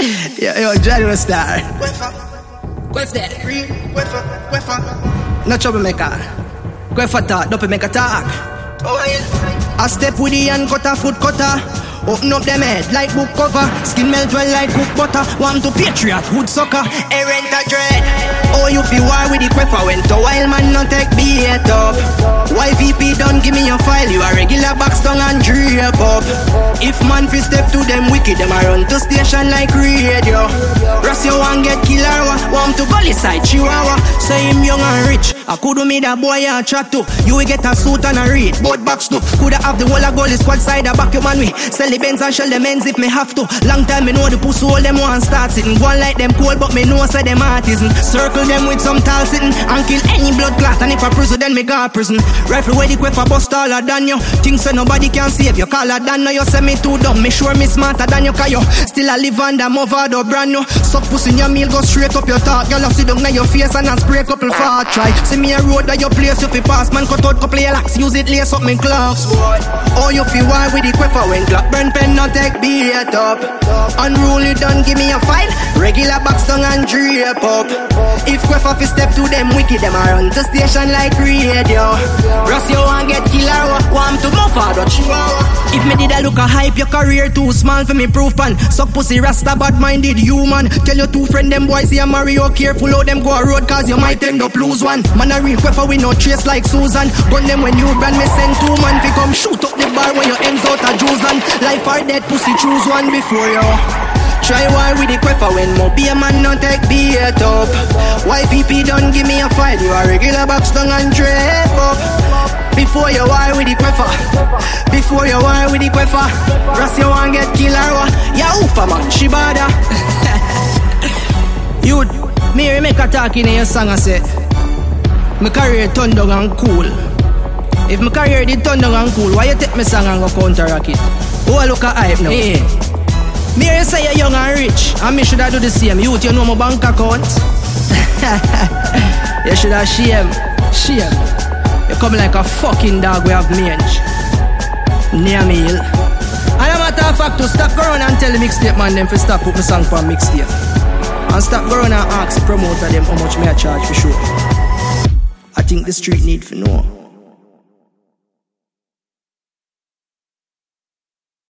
Yo, General Star. Quef that. No troublemaker. Quef talk, don't make a talk. I step with the hand cutter, foot cutter. Open up them head like book cover. Skin melt well like cook butter. Want to patriot, wood sucker. Errant a dread. Oh, you feel war with the queffer. Went to wild man, not take beat up. YVP done give me a file. You a regular box tongue and drape up. If man fi step to them wicked, them a run to station like radio. Ross you want get killer. Want to gully side chihuahua. Say him young and rich. I could do me that boy a chat to. You will get a suit and a read. Both box too. Coulda have the whole of goalie squad side a back your man we. Sell the Benz and shell them ends if me have to. Long time me know the pussy all them want start sitting. Go on like them cold but me know say them artisan. Circle them with some tall sitting and kill any blood clot. And if I prison then me go to prison. Rifle where the queffer bust taller than you. Things say nobody can save you. Caller than you say me too dumb. Me sure me smarter than you. Cause you still a live under mother do brand new. Suck pussy in your meal go straight up your talk. Y'all sit down in your face and spray couple fart try. See me a road that your place you fi pass. Man cut out couple of locks. Use it lace up me clocks. Oh you fi war with the queffer when clock burn pen not take beat up. Unruly done give me a file. Regular box tongue and drape up. If queffer fi step to them wicked, them a run to station like radio. Ross you want get killer, want to move forward chihuahua. If me did a look a hype, your career too small for me proof pan. Suck pussy rasta bad minded human. Tell your two friend them boys see a Mario careful how them go a road cause you might end up lose one. Man a real queffer we no trace like Susan. Gun them when you brand me send two man fi come shoot up the bar when your ends out a juice and life or death pussy choose one before you. Try war with the queffer when mo be a man not take beat up. YVP done give me a fight. You a regular box tongue and drape up. Before you war with the queffer. Before you war with the queffer. Ross you want get killer. Ya oofa man, she bada. You, me make a talk in your song and say my career turn down and cool. If my career did turn down and cool, why you take my song and go counteract it? Oh look at hype now. Hey. Me hear say you're young and rich, and me shoulda do the same. Youth, you know my bank account. You shoulda shame. You come like a fucking dog we have mange. Near meal. And a matter of fact, to stop going and tell the mixtape man them to stop put my song for mixtape. And stop going and ask the promoter them how much me I charge for sure. I think the street need to know.